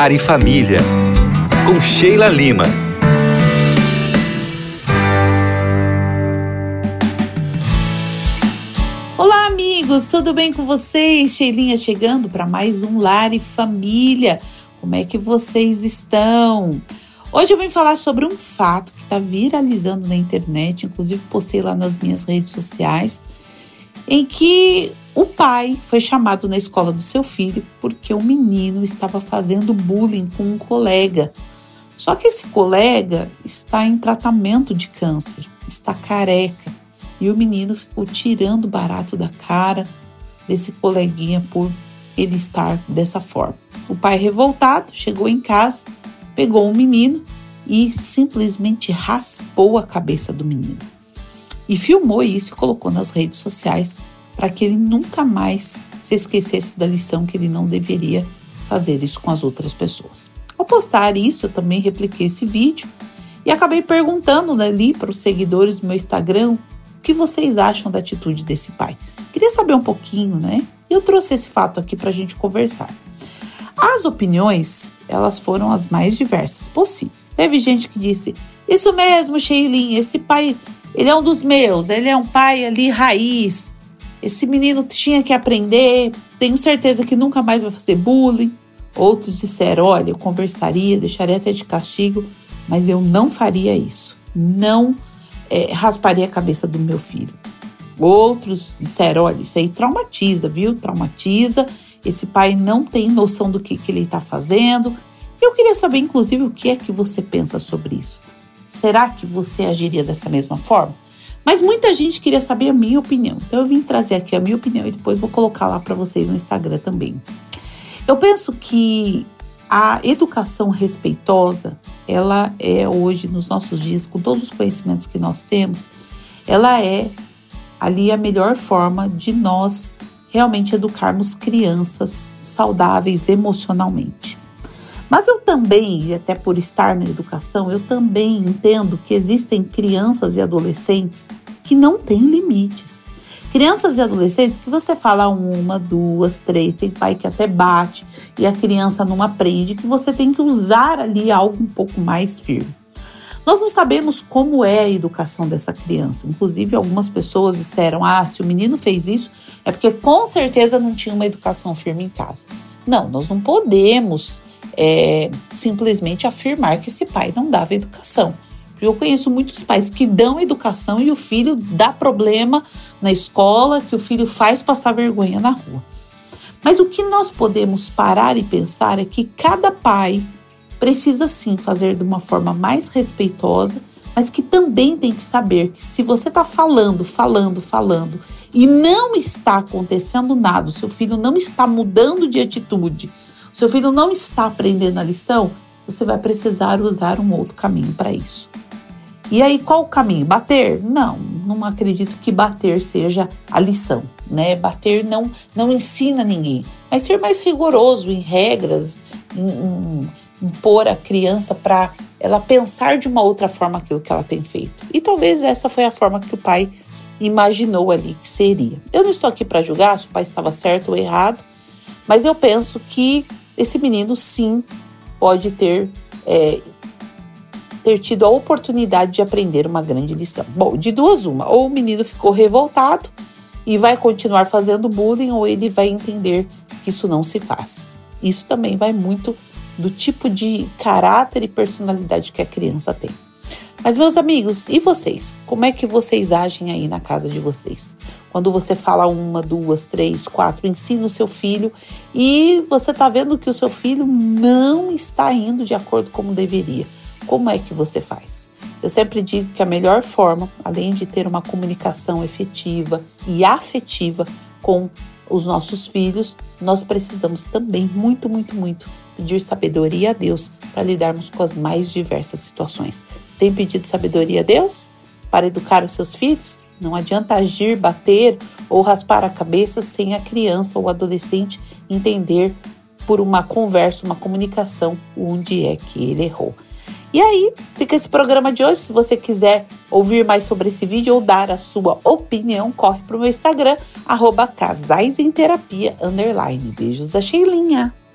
Lar e Família, com Sheila Lima. Olá, amigos, tudo bem com vocês? Sheilinha chegando para mais um Lar e Família. Como é que vocês estão? Hoje eu vim falar sobre um fato que está viralizando na internet, inclusive postei lá nas minhas redes sociais, em que o pai foi chamado na escola do seu filho porque o menino estava fazendo bullying com um colega. Só que esse colega está em tratamento de câncer, está careca, e o menino ficou tirando barato da cara desse coleguinha por ele estar dessa forma. O pai, revoltado, chegou em casa, pegou o menino e simplesmente raspou a cabeça do menino. E filmou isso e colocou nas redes sociais para que ele nunca mais se esquecesse da lição que ele não deveria fazer isso com as outras pessoas. Ao postar isso, eu também repliquei esse vídeo e acabei perguntando ali para os seguidores do meu Instagram o que vocês acham da atitude desse pai. Queria saber um pouquinho, né? E eu trouxe esse fato aqui para a gente conversar. As opiniões, elas foram as mais diversas possíveis. Teve gente que disse, isso mesmo, Sheilinha, esse pai, ele é um dos meus, ele é um pai ali raiz, esse menino tinha que aprender, tenho certeza que nunca mais vai fazer bullying. Outros disseram, olha, eu conversaria, deixaria até de castigo, mas eu não faria isso, não rasparia a cabeça do meu filho. Outros disseram, olha, isso aí traumatiza, viu? Traumatiza, esse pai não tem noção do que ele está fazendo. Eu queria saber, inclusive, o que é que você pensa sobre isso. Será que você agiria dessa mesma forma? Mas muita gente queria saber a minha opinião. Então eu vim trazer aqui a minha opinião e depois vou colocar lá para vocês no Instagram também. Eu penso que a educação respeitosa, ela é hoje, nos nossos dias, com todos os conhecimentos que nós temos, ela é ali a melhor forma de nós realmente educarmos crianças saudáveis emocionalmente. Mas eu também, até por estar na educação, eu também entendo que existem crianças e adolescentes que não têm limites. Crianças e adolescentes que você fala 1, 2, 3, tem pai que até bate e a criança não aprende, que você tem que usar ali algo um pouco mais firme. Nós não sabemos como é a educação dessa criança. Inclusive, algumas pessoas disseram, se o menino fez isso, é porque com certeza não tinha uma educação firme em casa. Não, nós não podemos simplesmente afirmar que esse pai não dava educação. Porque eu conheço muitos pais que dão educação e o filho dá problema na escola, que o filho faz passar vergonha na rua. Mas o que nós podemos parar e pensar é que cada pai precisa sim fazer de uma forma mais respeitosa, mas que também tem que saber que se você está falando e não está acontecendo nada, o seu filho não está mudando de atitude, o seu filho não está aprendendo a lição, você vai precisar usar um outro caminho para isso. E aí, qual o caminho? Bater? Não acredito que bater seja a lição, né? Bater não ensina ninguém, mas ser mais rigoroso em regras, impor a criança para ela pensar de uma outra forma aquilo que ela tem feito. E talvez essa foi a forma que o pai imaginou ali que seria. Eu não estou aqui para julgar se o pai estava certo ou errado, mas eu penso que esse menino sim pode ter tido a oportunidade de aprender uma grande lição. Bom, de duas uma, ou o menino ficou revoltado e vai continuar fazendo bullying, ou ele vai entender que isso não se faz. Isso também vai muito do tipo de caráter e personalidade que a criança tem. Mas, meus amigos, e vocês? Como é que vocês agem aí na casa de vocês? Quando você fala 1, 2, 3, 4, ensina o seu filho e você está vendo que o seu filho não está indo de acordo como deveria. Como é que você faz? Eu sempre digo que a melhor forma, além de ter uma comunicação efetiva e afetiva com os nossos filhos, nós precisamos também muito pedir sabedoria a Deus para lidarmos com as mais diversas situações. Tem pedido sabedoria a Deus para educar os seus filhos? Não adianta agir, bater ou raspar a cabeça sem a criança ou o adolescente entender por uma conversa, uma comunicação, onde é que ele errou. E aí, fica esse programa de hoje. Se você quiser ouvir mais sobre esse vídeo ou dar a sua opinião, corre para o meu Instagram, @casaisemterapia_. Beijos, a Sheilinha.